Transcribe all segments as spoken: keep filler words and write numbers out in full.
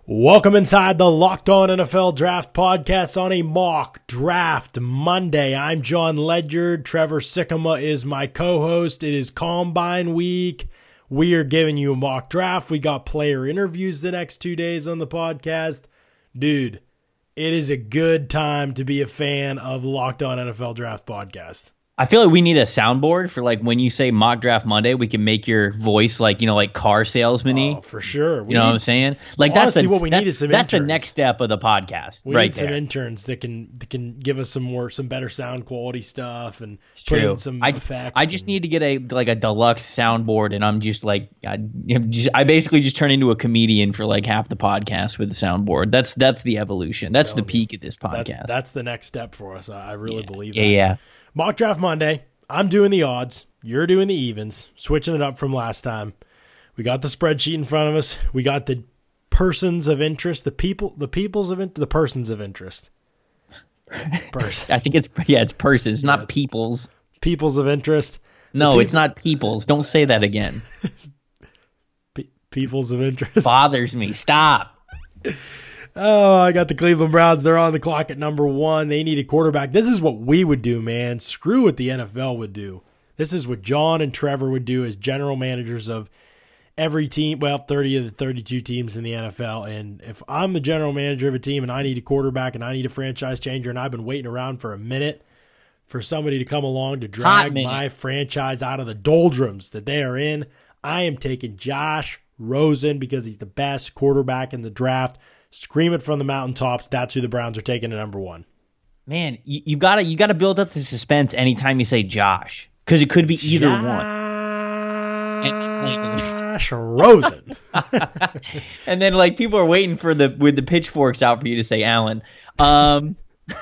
Welcome inside the Locked On N F L Draft Podcast on a mock draft Monday. I'm John Ledyard. Trevor Sikkema is my co-host. It is Combine Week. We are giving you a mock draft. We got player interviews the next two days on the podcast. Dude, it is a good time to be a fan of the Locked On N F L Draft Podcast. I feel like we need a soundboard for like when you say mock draft Monday, we can make your voice like, you know, like car salesman-y. Oh, for sure. We you know need, what I'm saying? Like well, that's honestly, the, what we that, need is some That's interns. the next step of the podcast We right need there. some interns that can that can give us some more some better sound quality stuff and It's put true. in some I, effects. I just and, need to get a like a deluxe soundboard, and I'm just like I, you know, just, I basically just turn into a comedian for like half the podcast with the soundboard. That's that's the evolution. That's the peak of this podcast. That's, that's the next step for us. I, I really yeah. believe yeah, that. Yeah, Mock draft Monday. I'm doing the odds. You're doing the evens. Switching it up from last time. We got the spreadsheet in front of us. We got the persons of interest, the people, the peoples of in, the persons of interest. Pers- I think it's yeah, it's purses, Yeah, not it's- peoples. peoples of interest. No, peop- it's not peoples. Don't say that again. Pe- peoples of interest. Bothers me. Stop. Oh, I got the Cleveland Browns. They're on the clock at number one. They need a quarterback. This is what we would do, man. Screw what the N F L would do. This is what John and Trevor would do as general managers of every team, well, thirty of the thirty-two teams in the N F L. And if I'm the general manager of a team and I need a quarterback and I need a franchise changer and I've been waiting around for a minute for somebody to come along to drag minute. my franchise out of the doldrums that they are in, I am taking Josh Rosen because he's the best quarterback in the draft. Scream it from the mountaintops. That's who the Browns are taking at number one. Man, you, you gotta you gotta build up the suspense anytime you say Josh. Because it could be either one. Josh Rosen. And then like people are waiting for the with the pitchforks out for you to say Allen. Um,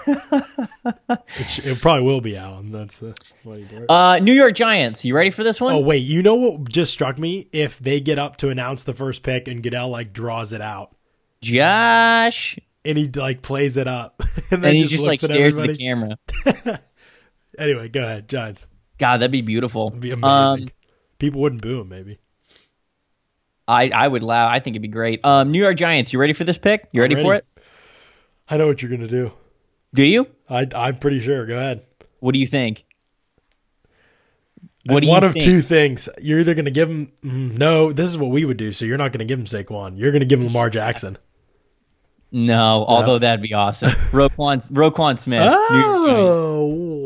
it, it probably will be Allen. That's uh, why you do it. uh, New York Giants. You ready for this one? Oh wait, you know what just struck me? If they get up to announce the first pick and Goodell like draws it out Josh. and he like plays it up and, then And he just, like looks at stares at everybody. the camera. Anyway, go ahead, Giants. God, that'd be beautiful. It'd be amazing. Um, People wouldn't boo him, maybe. I I would laugh. I think it'd be great. Um, New York Giants. You ready for this pick? You ready, I'm for it? I know what you're gonna do. Do you? I, I'm pretty sure. Go ahead. What do you think? What do One you of think? two things. You're either going to give him, mm, no, this is what we would do. So you're not going to give him Saquon. You're going to give him Lamar Jackson. No, although that'd be awesome. Roquan Roquan Smith. New York Giants. Oh,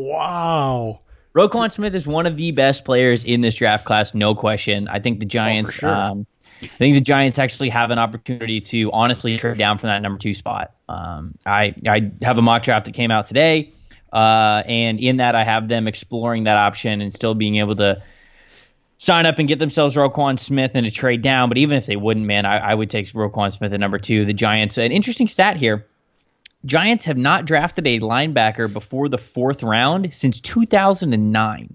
wow. Roquan Smith is one of the best players in this draft class, no question. I think the Giants, sure. um, I think the Giants actually have an opportunity to honestly trade down from that number two spot. Um, I I have a mock draft that came out today, uh, and in that I have them exploring that option and still being able to sign up and get themselves Roquan Smith and a trade down. But even if they wouldn't, man, I, I would take Roquan Smith at number two. The Giants, an interesting stat here. Giants have not drafted a linebacker before the fourth round since two thousand nine.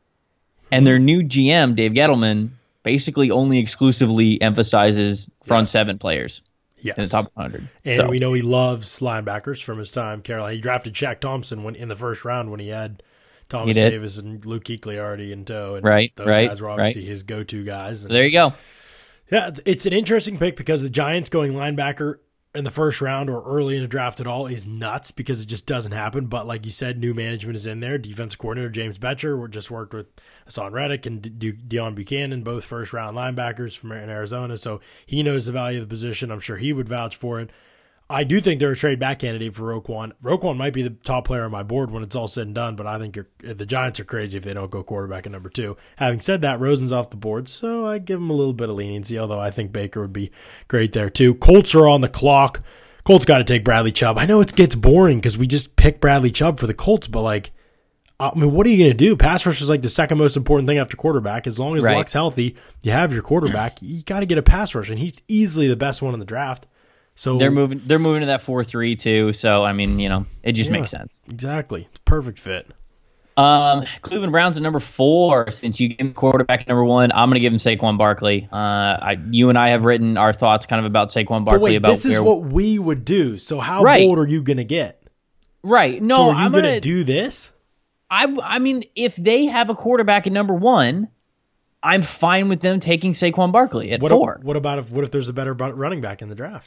And their new G M, Dave Gettleman, basically only exclusively emphasizes front Yes. seven players Yes. in the top one hundred. And So, we know he loves linebackers from his time, Carolina. He drafted Shaq Thompson when in the first round when he had Thomas He did. Davis and Luke Kuechly already in tow. And Right, those right, guys were obviously his go-to guys. And there you go. yeah, it's- it's an interesting pick because the Giants going linebacker in the first round or early in the draft at all is nuts because it just doesn't happen. But like you said, new management is in there. Defensive coordinator James Betcher just worked with Hassan Reddick and De- Deion Buchanan, both first round linebackers from in Arizona. So he knows the value of the position. I'm sure he would vouch for it. I do think they're a trade back candidate for Roquan. Roquan might be the top player on my board when it's all said and done, but I think you're, the Giants are crazy if they don't go quarterback at number two. Having said that, Rosen's off the board, so I give him a little bit of leniency, although I think Baker would be great there too. Colts are on the clock. Colts got to take Bradley Chubb. I know it gets boring because we just pick Bradley Chubb for the Colts, but like, I mean, what are you going to do? Pass rush is like the second most important thing after quarterback. As long as Right. Luck's healthy, you have your quarterback. You got to get a pass rush, and he's easily the best one in the draft. So They're moving They're moving to that four three too. So, I mean, you know, it just Yeah. makes sense. Exactly. It's a perfect fit. Um, Cleveland Browns at number four. Since you gave him quarterback at number one, I'm going to give him Saquon Barkley. Uh, I, you and I have written our thoughts kind of about Saquon Barkley. But wait, about this is where, what we would do. So how Right. bold are you going to get? right? No, so are you I'm going to gonna do this? I I mean, if they have a quarterback at number one, I'm fine with them taking Saquon Barkley at What, four. what about if what if there's a better bu- running back in the draft?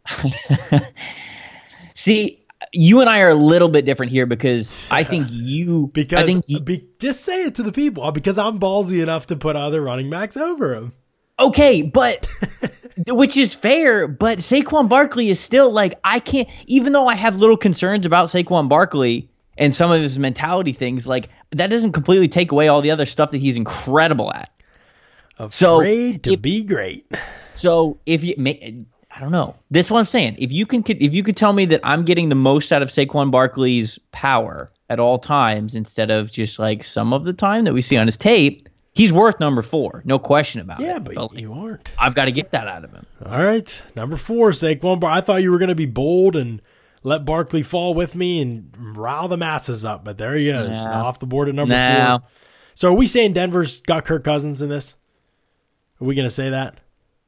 See, you and I are a little bit different here because I think you because I think you, be, just say it to the people because I'm ballsy enough to put other running backs over him. Okay, but which is fair, but Saquon Barkley is still like I can't even though I have little concerns about Saquon Barkley and some of his mentality things, like that doesn't completely take away all the other stuff that he's incredible at. Afraid so, to if, be great. So if you I don't know. This is what I'm saying. If you can if you could tell me that I'm getting the most out of Saquon Barkley's power at all times instead of just like some of the time that we see on his tape, he's worth number four. No question about yeah, it. But, but you aren't. I've got to get that out of him. All right. Number four, Saquon Bar- I thought you were going to be bold and let Barkley fall with me and rile the masses up, but there he is. No. Off the board at number no. four. So are we saying Denver's got Kirk Cousins in this? Are we going to say that?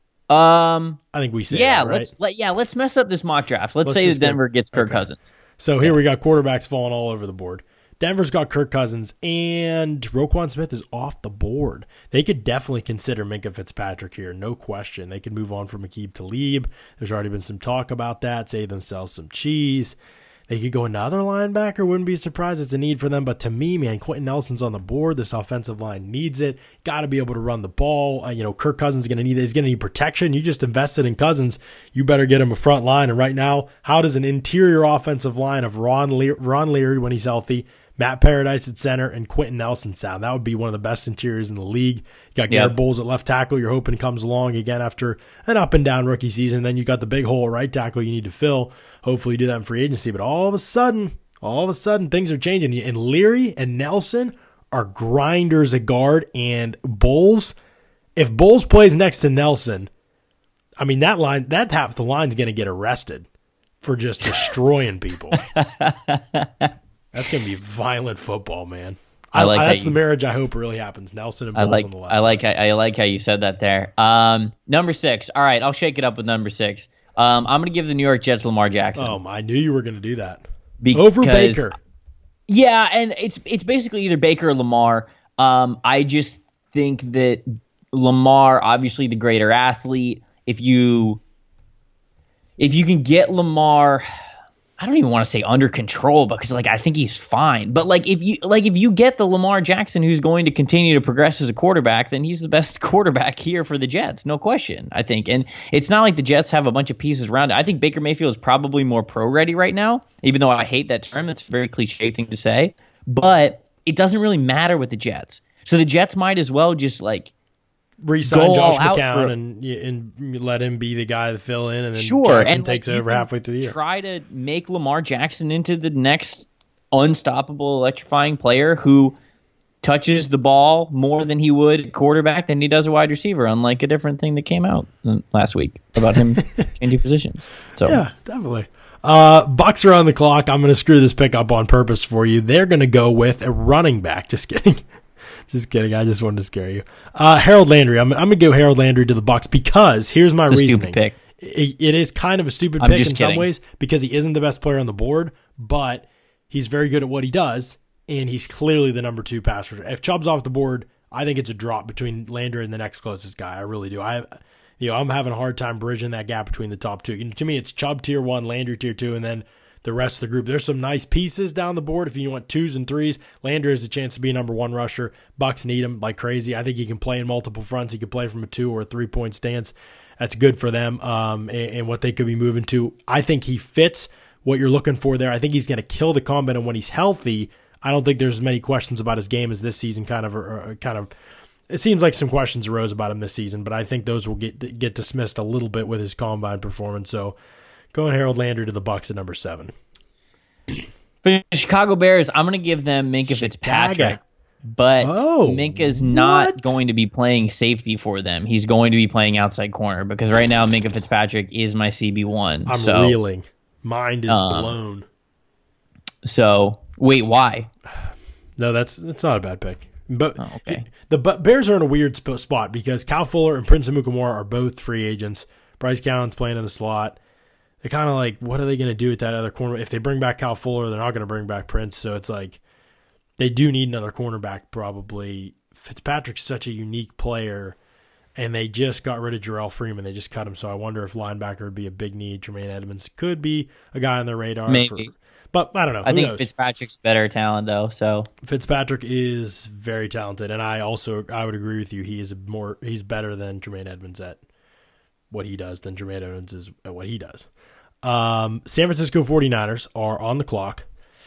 Um, I think we say yeah. that, right? Let's let yeah. Let's mess up this mock draft. Let's, let's say that Denver gets Kirk okay. Cousins. So here yeah. we got quarterbacks falling all over the board. Denver's got Kirk Cousins, and Roquan Smith is off the board. They could definitely consider Minkah Fitzpatrick here, no question. They could move on from Aqib Talib. There's already been some talk about that. Save themselves some cheese. They could go another linebacker. Wouldn't be surprised. It's a need for them. But to me, man, Quentin Nelson's on the board. This offensive line needs it. Got to be able to run the ball. Uh, you know, Kirk Cousins is going to need. He's going to need protection. You just invested in Cousins. You better get him a front line. And right now, how does an interior offensive line of Ron Le- Ron Leary when he's healthy, Matt Paradise at center, and Quentin Nelson sound? That would be one of the best interiors in the league. You got Garrett yep. Bowles at left tackle. You're hoping comes along again after an up and down rookie season. Then you got the big hole at right tackle you need to fill. Hopefully you do that in free agency. But all of a sudden, all of a sudden, things are changing. And Leary and Nelson are grinders at guard. And Bowles, if Bowles plays next to Nelson, I mean, that line, that half the line's going to get arrested for just destroying people. That's going to be violent football, man. I, I like I, that's you, the marriage I hope really happens. Nelson and Bowles I like, on the left I like, side. How, I like how you said that there. Um, number six. All right, I'll shake it up with number six. Um, I'm going to give the New York Jets Lamar Jackson. Oh, I knew you were going to do that. Because, over Baker. Yeah, and it's it's basically either Baker or Lamar. Um, I just think that Lamar, obviously the greater athlete. If you if you can get Lamar, I don't even want to say under control because like I think he's fine. But like if you like if you get the Lamar Jackson who's going to continue to progress as a quarterback, then he's the best quarterback here for the Jets, no question, I think. And it's not like the Jets have a bunch of pieces around it. I think Baker Mayfield is probably more pro ready right now, even though I hate that term. It's a very cliche thing to say, but it doesn't really matter with the Jets. So the Jets might as well just like re-sign Josh McCown and and let him be the guy to fill in, and then sure, Jackson and takes like, over halfway through the year. Try to make Lamar Jackson into the next unstoppable, electrifying player who touches the ball more than he would at quarterback than he does a wide receiver, unlike a different thing that came out last week about him changing positions. So yeah, definitely. Uh, Bucks are on the clock. I'm going to screw this pick up on purpose for you. They're going to go with a running back. Just kidding. Just kidding. I just wanted to scare you. Uh, Harold Landry. I'm, I'm going to go Harold Landry to the Bucks because here's my it's a reasoning. Stupid pick. It, it is kind of a stupid I'm pick in kidding. some ways because he isn't the best player on the board, but he's very good at what he does, and he's clearly the number two pass rusher. If Chubb's off the board, I think it's a drop between Landry and the next closest guy. I really do. I, you know, I'm having a hard time bridging that gap between the top two. You know, to me, it's Chubb tier one, Landry tier two, and then the rest of the group. There's some nice pieces down the board. If you want twos and threes, Landry has a chance to be a number one rusher. Bucks need him like crazy. I think he can play in multiple fronts. He can play from a two or a three-point stance. That's good for them um, and, and what they could be moving to. I think he fits what you're looking for there. I think he's going to kill the combat, and when he's healthy, I don't think there's as many questions about his game as this season kind of uh, kind of it seems like some questions arose about him this season, but I think those will get get dismissed a little bit with his combine performance. So going Harold Landry to the Bucks at number seven. For the Chicago Bears, I'm going to give them Minkah Fitzpatrick, but oh, Minka's not what? going to be playing safety for them. He's going to be playing outside corner because right now Minkah Fitzpatrick is my C B one. I'm so, reeling. Mind is um, blown. So, wait, why? No, that's that's not a bad pick. But oh, okay. the Bears are in a weird spot because Kyle Fuller and Prince Amukamara are both free agents. Bryce Callen's playing in the slot. They're kind of like, what are they going to do at that other corner? If they bring back Kyle Fuller, they're not going to bring back Prince. So it's like they do need another cornerback probably. Fitzpatrick's such a unique player, And they just got rid of Jarrell Freeman. They just cut him. So I wonder if linebacker would be a big need. Tremaine Edmonds could be a guy on their radar. Maybe. For, but I don't know. I Who think knows? Fitzpatrick's better talent, though. So Fitzpatrick is very talented. And I also I would agree with you. He is more he's better than Tremaine Edmonds at what he does than Tremaine Edmonds is at what he does. Um, San Francisco forty-niners are on the clock.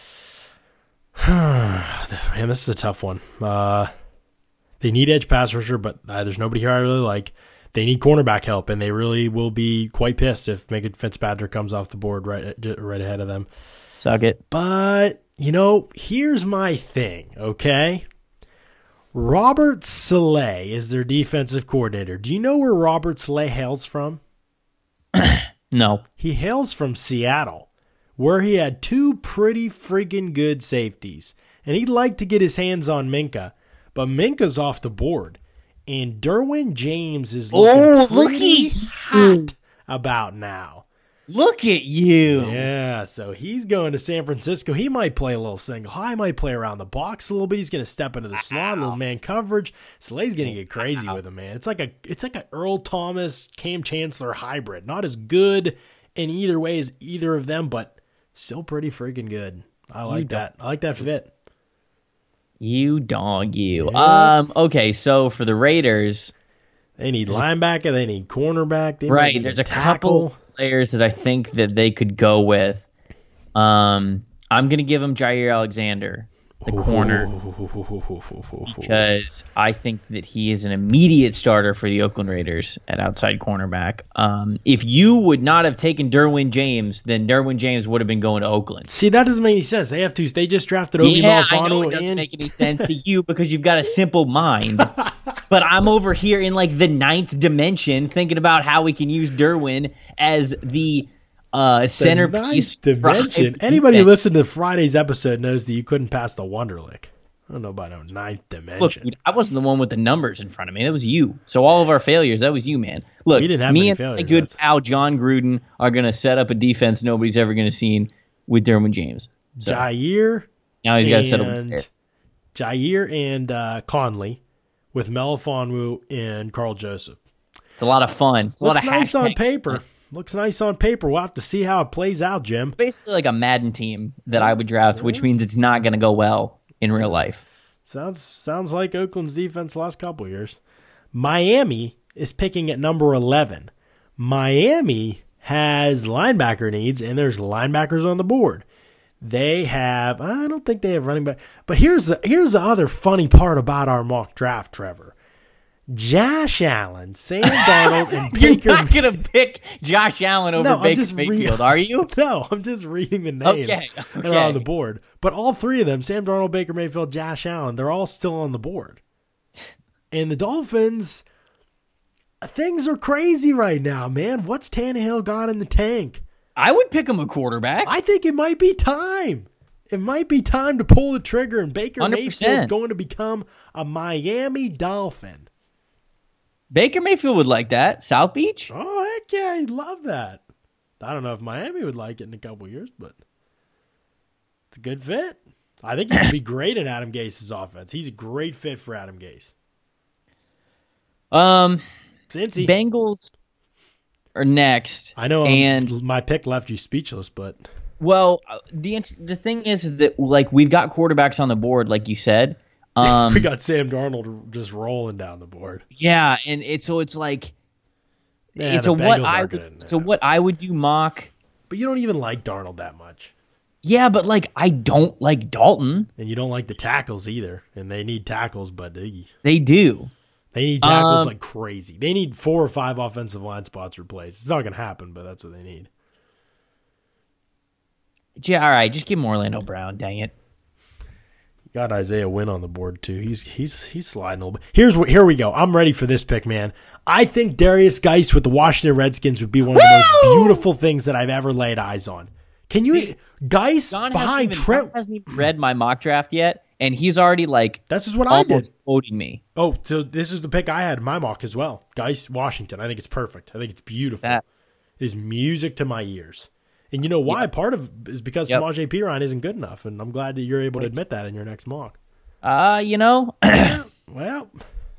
Man, this is a tough one. Uh, they need edge pass rusher, but uh, there's nobody here I really like. They need cornerback help, and they really will be quite pissed if Minka Fitzpatrick comes off the board right right ahead of them. Suck it. But, you know, here's my thing, okay? Robert Saleh is their defensive coordinator. Do you know where Robert Saleh hails from? No. He hails from Seattle, where he had two pretty freaking good safeties. And he'd like to get his hands on Minka, but Minka's off the board. And Derwin James is looking Oh, look pretty at hot about now. Look at you. Yeah, so he's going to San Francisco. He might play a little single high, might play around the box a little bit. He's going to step into the slot, little man coverage. Saleh's going to get crazy with him, man. It's like a it's like an Earl Thomas, Cam Chancellor hybrid. Not as good in either way as either of them, but still pretty freaking good. I like that. I like that fit. You dog, you. Yeah. Um. Okay, so for the Raiders, They need linebacker. They need cornerback. They right? need There's a tackle. couple players that I think that they could go with. Um, I'm gonna give them Jair Alexander, the corner, because I think that he is an immediate starter for the Oakland Raiders at outside cornerback. Um, if you would not have taken Derwin James, then Derwin James would have been going to Oakland. See, that doesn't make any sense. They have to. They just drafted Obi Yeah, I know Malfano it doesn't and make any sense to you because you've got a simple mind. But I'm over here in like the ninth dimension thinking about how we can use Derwin as the uh, the centerpiece. ninth dimension. for- Anybody who listened to Friday's episode knows that you couldn't pass the Wonderlick. I don't know about no ninth dimension. Look, dude, I wasn't the one with the numbers in front of me. That was you. So all of our failures, that was you, man. Look, We didn't have me many and my failures, good that's- pal John Gruden are going to set up a defense nobody's ever going to see with Derwin James. So Jair now he's got to settle with and Jair. Jair and uh, Conley with Melifonwu and Carl Joseph. It's a lot of fun. It's a Looks lot of nice on hashtag- paper. Looks nice on paper. We'll have to see how it plays out, Jim. Basically like a Madden team that I would draft, which means it's not going to go well in real life. Sounds sounds like Oakland's defense the last couple of years. Miami is picking at number eleven. Miami has linebacker needs, and there's linebackers on the board. They have, I don't think they have running back. But here's the, here's the other funny part about our mock draft, Trevor. Josh Allen, Sam Darnold, and You're Baker. not going to pick Josh Allen over No, I'm Baker just re- Mayfield, are you? No, I'm just reading the names Okay, that are on okay. the board. But all three of them, Sam Darnold, Baker Mayfield, Josh Allen, they're all still on the board. And the Dolphins, things are crazy right now, man. What's Tannehill got in the tank? I would pick him a quarterback. I think it might be time. It might be time to pull the trigger, and Baker one hundred Mayfield's percent. going to become a Miami Dolphin. Baker Mayfield would like that. South Beach? Oh, heck yeah, he'd love that. I don't know if Miami would like it in a couple years, but it's a good fit. I think he'd be great in Adam Gase's offense. He's a great fit for Adam Gase. Um, Cincy. Bengals are next. I know and and my pick left you speechless, but well, uh, the int- the thing is, is that like we've got quarterbacks on the board, like you said. Um, we got Sam Darnold just rolling down the board. yeah, and it's so it's like Yeah, it's the a what Bengals I aren't would, gonna- it's a what I would do mock. But you don't even like Darnold that much. Yeah, but like I don't like Dalton. And you don't like the tackles either. And they need tackles, but they, They do. they need tackles Um, like crazy. They need four or five offensive line spots replaced. It's not going to happen, but that's what they need. Yeah, all right, just give him Orlando Brown. Dang it. Got Isaiah Wynn on the board too. He's he's he's sliding a little bit. Here's what here we go. I'm ready for this pick, man. I think Darius Geis with the Washington Redskins would be one of the most Woo! beautiful things that I've ever laid eyes on. Can you Geis John behind hasn't even, Trent? John hasn't even read my mock draft yet, and he's already like That's just what I did. almost quoting me. Oh, so this is the pick I had in my mock as well. Geis, Washington. I think it's perfect. I think it's beautiful. That- It is music to my ears. And you know why? Part of is because Yep. Samaje Perine isn't good enough, and I'm glad that you're able to admit that in your next mock. Uh, you know, Well,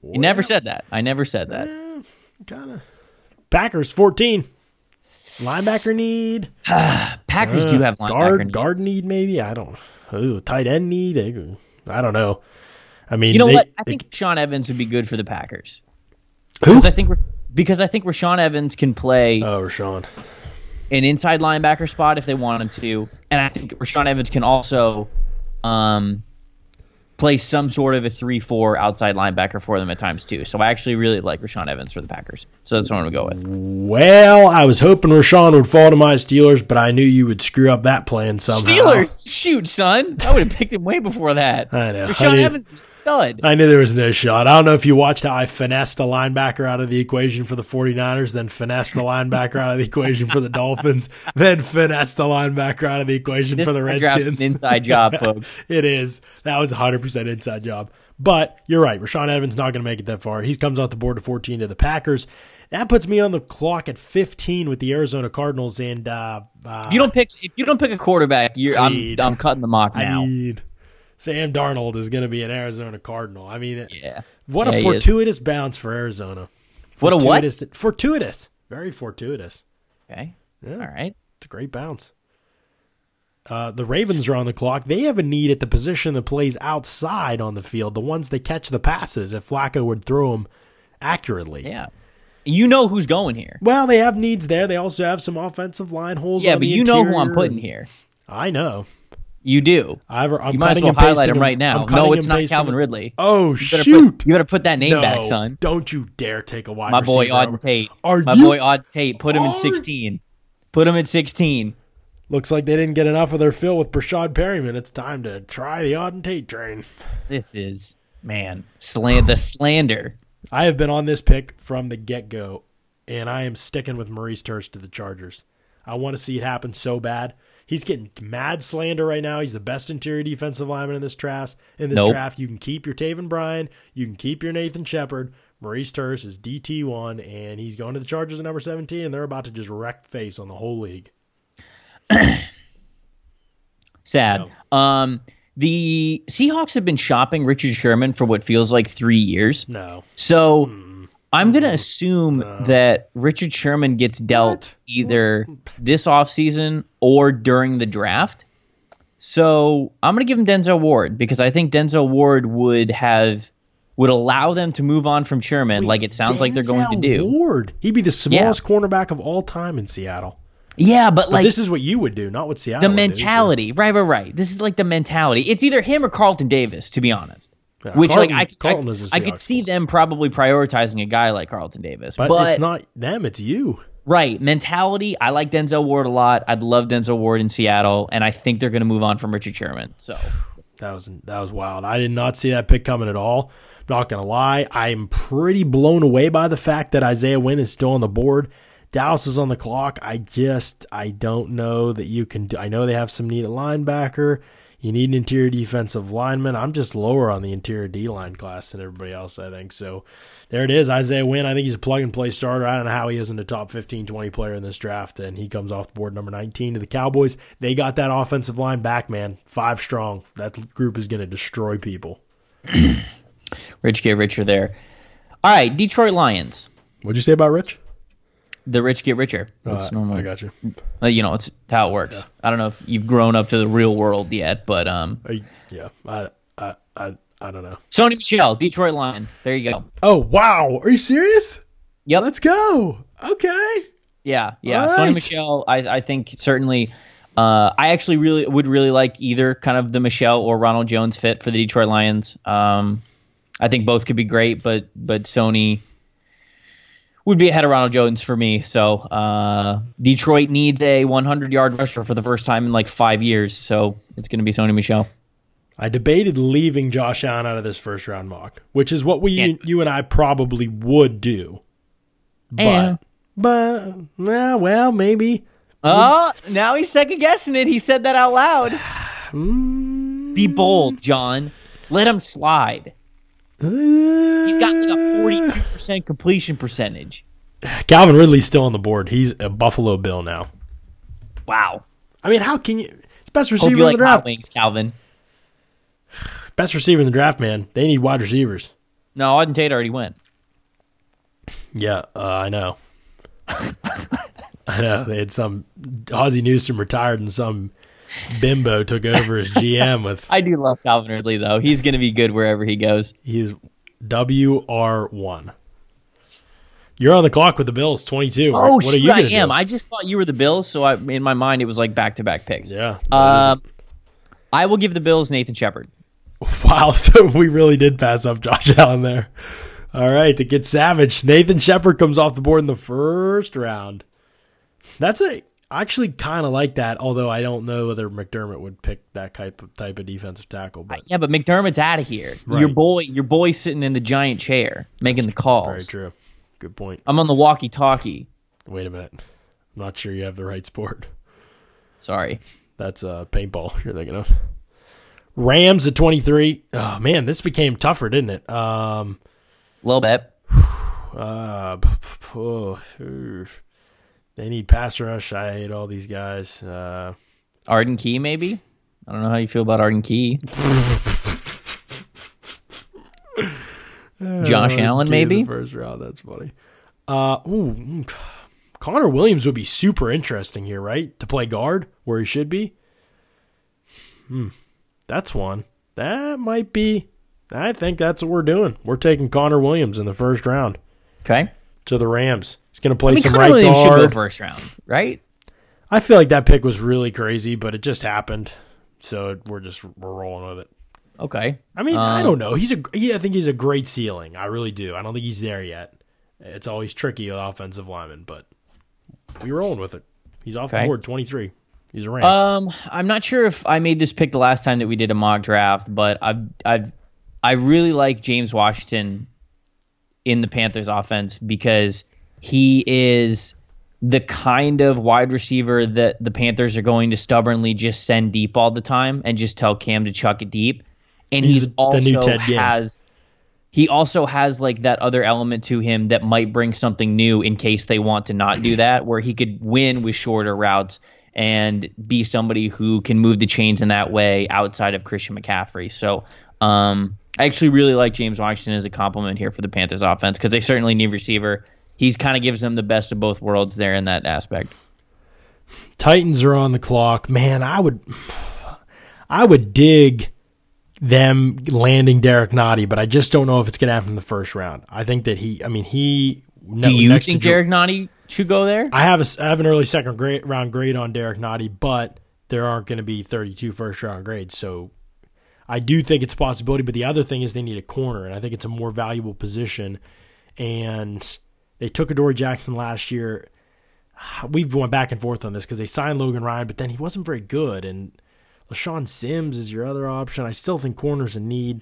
You never said that. I never said that. Eh, kind of. Packers fourteen. Linebacker need. Packers uh, do have linebacker guard, needs. Guard need, maybe. I don't. Ooh, tight end need. I don't know. I mean, you know they, what? I they, think Rashaan Evans would be good for the Packers. Who? Because I think because I think Rashaan Evans can play Oh, Rashaan. an inside linebacker spot if they want him to, and I think Rashaan Evans can also um, play some sort of a three four outside linebacker for them at times too. So I actually really like Rashaan Evans for the Packers. So that's what I'm going to go with. Well, I was hoping Rashaan would fall to my Steelers, but I knew you would screw up that plan somehow. Steelers? Shoot, son. I would have picked him way before that. I know. Rashaan I knew, Evans is a stud. I knew there was no shot. I don't know if you watched how I finessed a linebacker out of the equation for the 49ers, then finessed the linebacker out of the equation for the Dolphins, then finessed the linebacker out of the equation This for the draft's Redskins. an inside job, folks. It is. That was a one hundred percent inside job. But you're right. Rashaan Evans not going to make it that far. He comes off the board to fourteen to the Packers. That puts me on the clock at fifteen with the Arizona Cardinals. And uh, uh, You don't pick if you don't pick a quarterback, you're, I I'm need- I'm cutting the mock now. I mean, Sam Darnold is going to be an Arizona Cardinal. I mean, yeah. what Yeah, a he fortuitous bounce for Arizona. What a what? Fortuitous- Fortuitous. Very fortuitous. Okay. Yeah. All right. It's a great bounce. Uh, the Ravens are on the clock. They have a need at the position that plays outside on the field, the ones that catch the passes if Flacco would throw them accurately. Yeah. You know who's going here. Well, they have needs there. They also have some offensive line holes. Yeah, on but the you know who I'm interior. putting here. I know. You do. I've, I'm You might as cutting well and pasting highlight him right now. I'm cutting No, it's and not pasting Calvin him. Ridley. Oh, You better shoot. put, you better put that name no, back, son. Don't you dare take a wide My receiver. boy Auden over. Tate. Are My you? boy Auden Tate. Put him in Are- sixteen. Put him in sixteen. Looks like they didn't get enough of their fill with Brashad Perryman. It's time to try the Auden Tate train. This is, man, slan- the slander. I have been on this pick from the get-go, and I am sticking with Maurice Hurst to the Chargers. I want to see it happen so bad. He's getting mad slander right now. He's the best interior defensive lineman in this draft. In this Nope. draft, you can keep your Taven Bryan, you can keep your Nathan Shepard. Maurice Hurst is D T one, and he's going to the Chargers at number seventeen, and they're about to just wreck face on the whole league. Sad. Um, the Seahawks have been shopping Richard Sherman for what feels like three years. No. So Mm. I'm going to assume that Richard Sherman gets dealt What? either this offseason or during the draft. So I'm going to give him Denzel Ward because I think Denzel Ward would have would allow them to move on from Sherman like it sounds like they're going to Denzel do. Ward. He'd be the smallest cornerback of all time in Seattle. Yeah, but But like this is what you would do, not what Seattle the would do, so- mentality. Right, right, right. This is like the mentality. It's either him or Carlton Davis, to be honest. Yeah, Which Carlton- like I, Carlton I, is a I could Seahawks see player. them probably prioritizing a guy like Carlton Davis. But, But, it's not them, it's you. right, mentality. I like Denzel Ward a lot. I'd love Denzel Ward in Seattle, and I think they're going to move on from Richard Sherman. So That was that was wild. I did not see that pick coming at all. Not gonna lie, I am pretty blown away by the fact that Isaiah Wynn is still on the board. Dallas is on the clock. I just I don't know that you can do. I know they have some need at linebacker. You need an interior defensive lineman. I'm just lower on the interior D line class than everybody else, I think. So there it is, Isaiah Wynn. I think he's a plug and play starter. I don't know how he isn't a top fifteen, twenty player in this draft, and he comes off the board number nineteen to the Cowboys. They got that offensive line back, man. Five strong. That group is going to destroy people. Rich get richer there. All right, Detroit Lions. What'd you say about Rich? The rich get richer. That's Uh, normal. I got you. Uh, you know, it's how it works. I don't know if you've grown up to the real world yet, but um, Are you- yeah, I, I, I, I don't know. Sony Michel, Detroit Lion. There you go. Oh wow, are you serious? Yep. Let's go. Okay. Yeah, yeah. All Sony right. Michel, I, I think certainly. Uh, I actually really would really like either kind of the Michel or Ronald Jones fit for the Detroit Lions. Um, I think both could be great, but but Sony would be ahead of Ronald Jones for me. So uh, Detroit needs a hundred-yard rusher for the first time in like five years. So it's going to be Sony Michel. I debated leaving Josh Allen out of this first round mock, which is what we Yeah. you and I probably would do. But Yeah. but well, well maybe. Oh, now he's second guessing it. He said that out loud. Mm, Be bold, John. Let him slide. He's got like a forty-two percent completion percentage. Calvin Ridley's still on the board. He's a Buffalo Bill now. Wow. I mean, how can you? It's best Hope receiver you in like the hot draft. wings, Calvin. Best receiver in the draft, man. They need wide receivers. No, Auden Tate already went. Yeah, uh, I know. I know. They had some Ozzie Newsome retired and some bimbo took over as G M with. I do love Calvin Ridley, though. He's going to be good wherever he goes. He's W R one. You're on the clock with the Bills, twenty-two. Oh, what shoot, are you I am. do? I just thought you were the Bills, so I, in my mind it was like back-to-back picks. Yeah. Um, I will give the Bills Nathan Shepard. Wow, so we really did pass up Josh Allen there. All right, to get savage, Nathan Shepard comes off the board in the first round. That's a I actually kind of like that, although I don't know whether McDermott would pick that type of type of defensive tackle. But yeah, but McDermott's out of here. Right. Your boy, your boy's sitting in the giant chair making That's the calls. Very true. Good point. I'm on the walkie-talkie. Wait a minute. I'm not sure you have the right sport. Sorry. That's uh, paintball you're thinking of. Rams at twenty-three. Oh, man, this became tougher, didn't it? Um, A little bit. Uh, oh, they need pass rush. I hate all these guys. Uh, Arden Key, maybe? I don't know how you feel about Arden Key. Josh uh, Allen, Key maybe? in the first round. That's funny. Uh, ooh, Connor Williams would be super interesting here, right? To play guard where he should be. Hmm. That's one. That might be. I think that's what we're doing. We're taking Connor Williams in the first round. Okay. To the Rams. He's going to play I mean, some Connor right Williams guard. should go first round, right? I feel like that pick was really crazy, but it just happened. So we're just we're rolling with it. Okay. I mean, um, I don't know. He's a he, I think he's a great ceiling. I really do. I don't think he's there yet. It's always tricky with offensive linemen, but we're rolling with it. He's off okay. the board, twenty-three. He's a Ram. Um, I'm not sure if I made this pick the last time that we did a mock draft, but I've I've I really like James Washington in the Panthers offense because he is the kind of wide receiver that the Panthers are going to stubbornly just send deep all the time and just tell Cam to chuck it deep. And he's, he's the, also the new Ted Ginn. has he also has like that other element to him that might bring something new in case they want to not do that, where he could win with shorter routes and be somebody who can move the chains in that way outside of Christian McCaffrey. So um, I actually really like James Washington as a compliment here for the Panthers offense because they certainly need receiver. He kind of gives them the best of both worlds there in that aspect. Titans are on the clock. Man, I would I would dig them landing Derek Nottie, but I just don't know if it's going to happen in the first round. I think that he, I mean, he... Do you think Derek Nottie should go there? I have a, I have an early second grade, round grade on Derek Nottie, but there aren't going to be thirty-two first round grades. So I do think it's a possibility. But the other thing is they need a corner, and I think it's a more valuable position. And they took Adoree Jackson last year. We've went back and forth on this because they signed Logan Ryan, but then he wasn't very good. And LaShawn Sims is your other option. I still think corner's a need.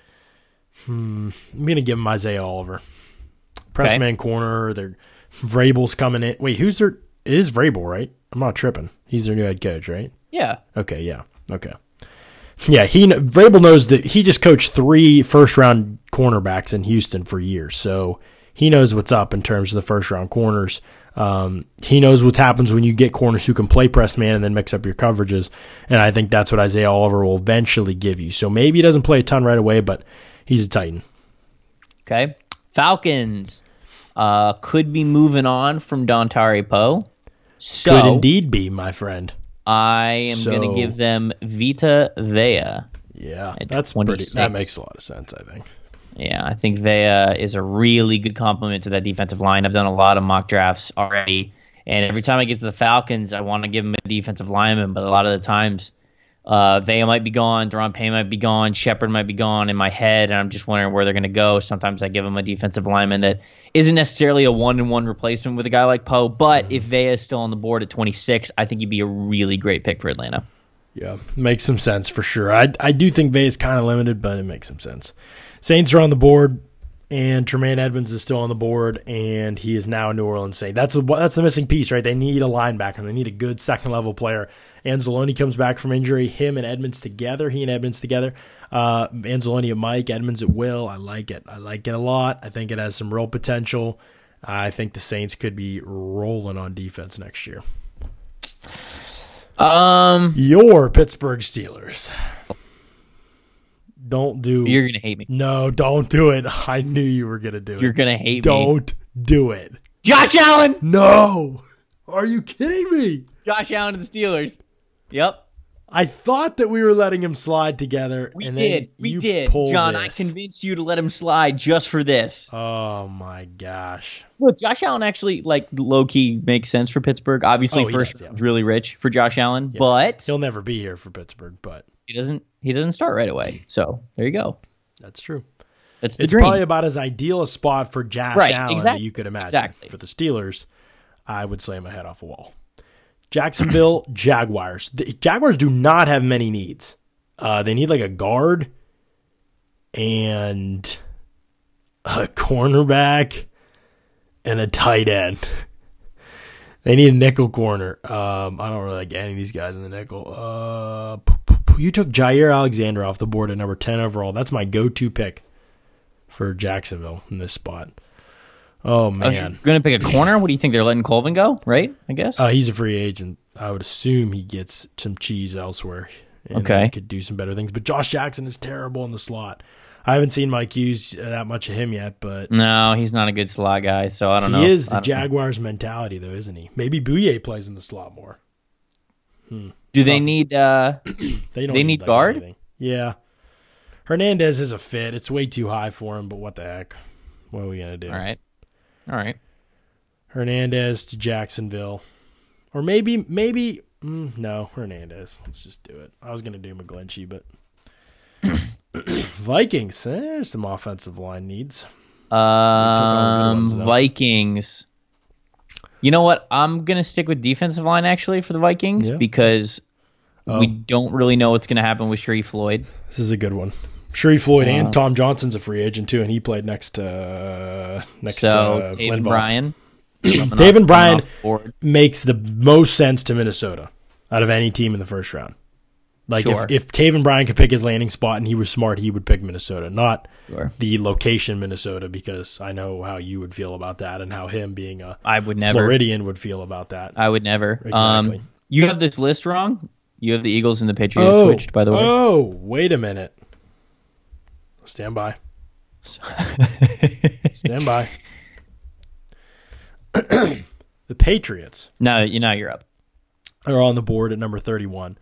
Hmm. I'm going to give him Isaiah Oliver. Press man okay. corner. They're Vrabel's coming in. Wait, who's their? It is Vrabel, right? I'm not tripping. He's their new head coach, right? Yeah. Okay. Yeah. Okay. Yeah. He Vrabel knows that he just coached three first round cornerbacks in Houston for years, so he knows what's up in terms of the first round corners. Um, he knows what happens when you get corners who can play press man and then mix up your coverages, and I think that's what Isaiah Oliver will eventually give you. So maybe he doesn't play a ton right away, but he's a Titan. Okay. Falcons uh, could be moving on from Dontari Poe. So could indeed be, my friend. I am so, going to give them Vita Vea. Yeah, that's pretty, that makes a lot of sense, I think. Yeah, I think Vea is a really good complement to that defensive line. I've done a lot of mock drafts already, and every time I get to the Falcons, I want to give them a defensive lineman, but a lot of the times Uh, Vea might be gone, Daron Payne might be gone, Shepard might be gone in my head, and I'm just wondering where they're going to go. Sometimes I give them a defensive lineman that isn't necessarily a one-to-one replacement with a guy like Poe, but mm-hmm. if Vea is still on the board at twenty-six, I think he'd be a really great pick for Atlanta. Yeah, makes some sense for sure. I I do think Vea is kind of limited, but it makes some sense. Saints are on the board, and Tremaine Edmonds is still on the board, and he is now a New Orleans Saint. That's a, that's the missing piece, right? They need a linebacker. They need a good second-level player. Anzalone comes back from injury. Him and Edmonds together. He and Edmonds together. Uh, Anzalone at Mike, Edmonds at Will. I like it. I like it a lot. I think it has some real potential. I think the Saints could be rolling on defense next year. Um, Your Pittsburgh Steelers. Don't do. You're gonna hate me. No, don't do it. I knew you were gonna do it. You're gonna hate don't me. Don't do it. Josh Allen. No. Are you kidding me? Josh Allen to the Steelers. Yep. I thought that we were letting him slide together. We and did. Then we you did. John, this. I convinced you to let him slide just for this. Oh my gosh. Look, Josh Allen actually, like, low-key makes sense for Pittsburgh. Obviously, Oh, he first does, yeah. round's really rich for Josh Allen, Yeah. but He'll never be here for Pittsburgh, but he doesn't he doesn't start right away. So there you go. that's true. That's the It's dream. probably about as ideal a spot for Josh Right, Allen exactly, that you could imagine. exactly. For the Steelers, I would slam my head off a wall. Jacksonville Jaguars. The Jaguars do not have many needs. Uh, they need like a guard and a cornerback and a tight end. They need a nickel corner. Um, I don't really like any of these guys in the nickel. Uh, you took Jair Alexander off the board at number ten overall. That's my go-to pick for Jacksonville in this spot. Oh, Oh, you're man. going to pick a corner? What do you think? They're letting Colvin go, right? I guess. Uh, he's a free agent. I would assume he gets some cheese elsewhere. And Okay. he could do some better things. But Josh Jackson is terrible in the slot. I haven't seen Mike use that much of him yet, but no, he's not a good slot guy, so I don't know. he is I the don't know. Jaguars' mentality, though, isn't he? Maybe Bouye plays in the slot more. Do they need uh They don't They need like guard? anything. Yeah. Hernandez is a fit. It's way too high for him, but what the heck? What are we going to do? all right. All right. Hernandez to Jacksonville. Or maybe, maybe, mm, no, Hernandez. Let's just do it. I was going to do McGlinchey, but Vikings, eh, there's some offensive line needs. all the good Um ones, though. Vikings. You know what? I'm going to stick with defensive line actually for the Vikings Yeah. because Oh. we don't really know what's going to happen with Sharif Floyd. This is a good one. Sherry Floyd Uh, and Tom Johnson's a free agent, too, and he played next to, uh, next So, to uh, Taven Linval. Bryan. Taven Bryan off the board. makes the most sense to Minnesota out of any team in the first round. Like Sure. if, if Taven Bryan could pick his landing spot and he was smart, he would pick Minnesota, not Sure. the location Minnesota, because I know how you would feel about that and how him being a I would never. Floridian would feel about that. I would never. Exactly. Um, you have this list wrong. You have the Eagles and the Patriots oh, switched, by the way. oh, wait a minute. Stand by. Stand by. The Patriots no, you know you're up. are on the board at number thirty-one.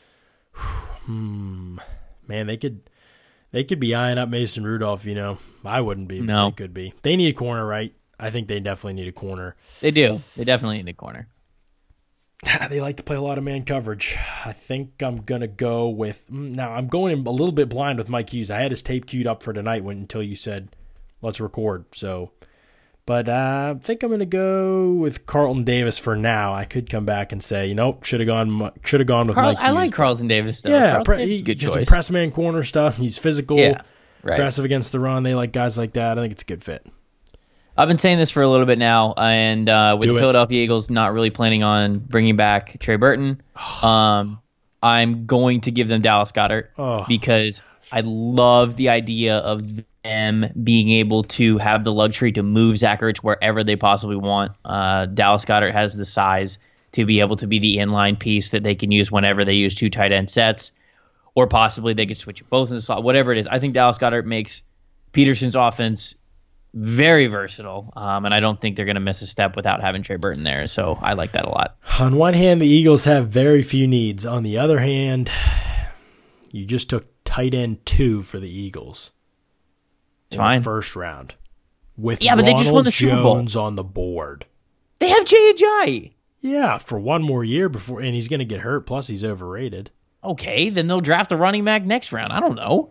Hmm. Man, they could they could be eyeing up Mason Rudolph, you know. I wouldn't be, but No. they could be. They need a corner, right? I think they definitely need a corner. They do. They definitely need a corner. They like to play a lot of man coverage. I think I'm going to go with... Now, I'm going in a little bit blind with Mike Hughes. I had his tape queued up for tonight when, until you said, let's record. So, But uh, I think I'm going to go with Carlton Davis for now. I could come back and say, you know, should have gone should have gone with Carl, Mike I Hughes. like Carlton Davis, though. Yeah, Carlton pre- Davis he, is a good he's choice. a press man corner stuff. He's physical, Yeah, right. aggressive against the run. They like guys like that. I think it's a good fit. I've been saying this for a little bit now, and uh, with Do the it. Philadelphia Eagles not really planning on bringing back Trey Burton, um, I'm going to give them Dallas Goedert Oh. because I love the idea of them being able to have the luxury to move Zach Ertz wherever they possibly want. Uh, Dallas Goedert has the size to be able to be the inline piece that they can use whenever they use two tight end sets, or possibly they could switch both in the slot, whatever it is. I think Dallas Goedert makes Peterson's offense very versatile, um, and I don't think they're going to miss a step without having Trey Burton there. So I like that a lot. On one hand, the Eagles have very few needs. On the other hand, you just took tight end two for the Eagles. It's in fine. The first round. With Yeah, but they just won Ronald the Super Bowl. Jones on the board. They have Jay Ajayi. Yeah, for one more year before, and he's going to get hurt. Plus, he's overrated. Okay, then they'll draft a running back next round. I don't know.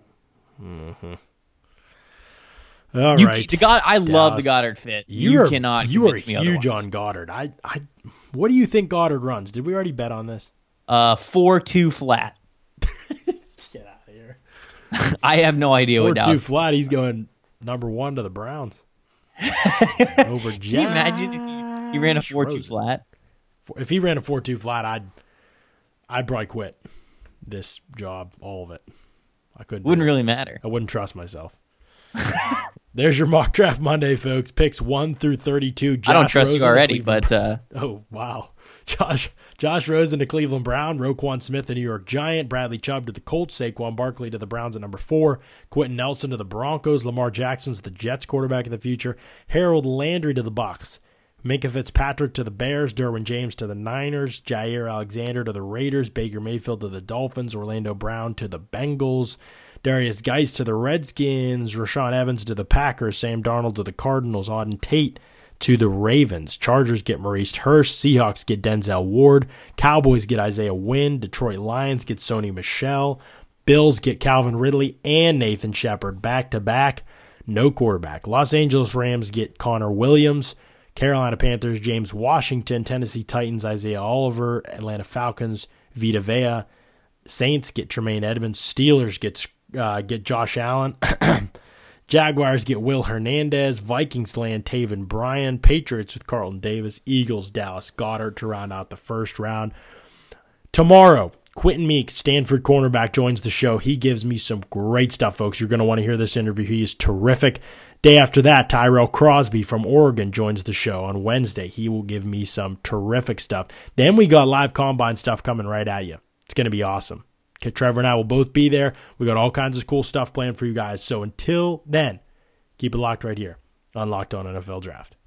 All You, right, the God, I love the Dallas. Goddard fit. You, You're, cannot. You are convince me huge otherwise. on Goddard. I, I. What do you think Goddard runs? Did we already bet on this? Uh, four two flat. Get out of here. I have no idea Four what two Dallas. flat. He's going number one to the Browns. Over Can you imagine if he, he ran a four two Rosen. flat? If he ran a four two flat, I'd, I'd probably quit this job, all of it. I couldn't. do Wouldn't it. really matter. I wouldn't trust myself. There's your mock draft Monday, folks. Picks one through thirty-two. Josh I don't trust Rosen you of already, Cleveland. but uh, Oh, wow. Josh Josh Rosen to Cleveland Brown, Roquan Smith to New York Giant, Bradley Chubb to the Colts, Saquon Barkley to the Browns at number four, Quentin Nelson to the Broncos, Lamar Jackson to the Jets quarterback of the future, Harold Landry to the Bucs, Minkah Fitzpatrick to the Bears, Derwin James to the Niners, Jair Alexander to the Raiders, Baker Mayfield to the Dolphins, Orlando Brown to the Bengals, Darius Geist to the Redskins, Rashaan Evans to the Packers, Sam Darnold to the Cardinals, Auden Tate to the Ravens. Chargers get Maurice Hurst, Seahawks get Denzel Ward, Cowboys get Isaiah Wynn, Detroit Lions get Sony Michel, Bills get Calvin Ridley and Nathan Shepard back-to-back, no quarterback. Los Angeles Rams get Connor Williams, Carolina Panthers, James Washington, Tennessee Titans, Isaiah Oliver, Atlanta Falcons, Vita Vea, Saints get Tremaine Edmonds, Steelers get, uh, get Josh Allen, Jaguars get Will Hernandez, Vikings land Taven Bryan, Patriots with Carlton Davis, Eagles, Dallas Goedert to round out the first round. Tomorrow, Quentin Meeks, Stanford cornerback, joins the show. He gives me some great stuff, folks. You're going to want to hear this interview. He is terrific. Day after that, Tyrell Crosby from Oregon joins the show on Wednesday. He will give me some terrific stuff. Then we got live combine stuff coming right at you. It's going to be awesome. Okay, Trevor and I will both be there. We got all kinds of cool stuff planned for you guys. So until then, keep it locked right here on Locked On N F L Draft.